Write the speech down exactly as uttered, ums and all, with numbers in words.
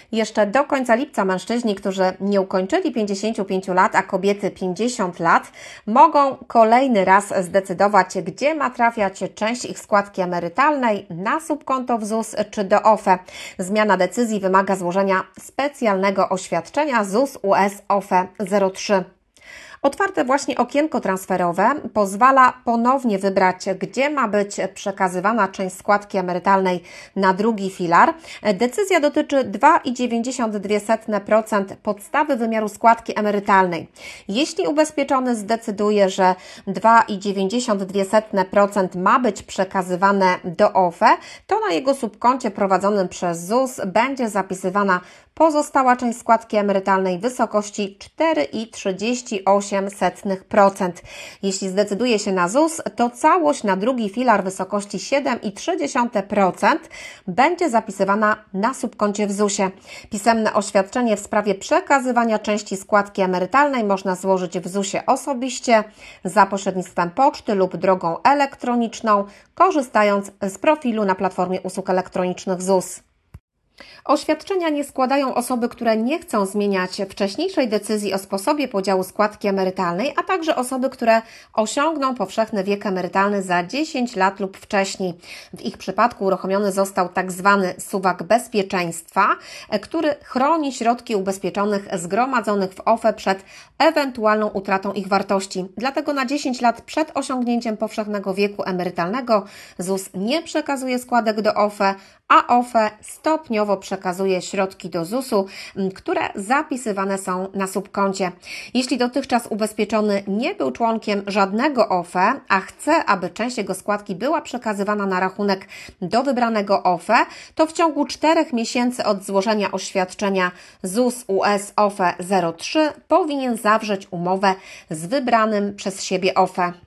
Jeszcze do końca lipca mężczyźni, którzy nie ukończyli pięćdziesięciu pięciu lat, a kobiety pięćdziesiąt lat, mogą kolejny raz zdecydować, gdzie ma trafiać część ich składki emerytalnej, na subkonto w ZUS czy do O F E. Zmiana decyzji wymaga złożenia specjalnego oświadczenia ZUS U S O F E zero trzy. Otwarte właśnie okienko transferowe pozwala ponownie wybrać, gdzie ma być przekazywana część składki emerytalnej na drugi filar. Decyzja dotyczy dwa i dziewięćdziesiąt dwie procent podstawy wymiaru składki emerytalnej. Jeśli ubezpieczony zdecyduje, że dwa i dziewięćdziesiąt dwie procent ma być przekazywane do O F E, to na jego subkoncie prowadzonym przez ZUS będzie zapisywana pozostała część składki emerytalnej w wysokości cztery i trzydzieści osiem procent. Jeśli zdecyduje się na ZUS, to całość na drugi filar w wysokości siedem i trzy procent będzie zapisywana na subkoncie w zusie. Pisemne oświadczenie w sprawie przekazywania części składki emerytalnej można złożyć w zusie osobiście, za pośrednictwem poczty lub drogą elektroniczną, korzystając z profilu na platformie usług elektronicznych ZUS. Oświadczenia nie składają osoby, które nie chcą zmieniać wcześniejszej decyzji o sposobie podziału składki emerytalnej, a także osoby, które osiągną powszechny wiek emerytalny za dziesięć lat lub wcześniej. W ich przypadku uruchomiony został tak zwany suwak bezpieczeństwa, który chroni środki ubezpieczonych zgromadzonych w O F E przed ewentualną utratą ich wartości. Dlatego na dziesięć lat przed osiągnięciem powszechnego wieku emerytalnego ZUS nie przekazuje składek do O F E, a O F E stopniowo przekazuje środki do zusu, które zapisywane są na subkoncie. Jeśli dotychczas ubezpieczony nie był członkiem żadnego O F E, a chce, aby część jego składki była przekazywana na rachunek do wybranego O F E, to w ciągu czterech miesięcy od złożenia oświadczenia ZUS U S O F E zero trzy powinien zawrzeć umowę z wybranym przez siebie O F E.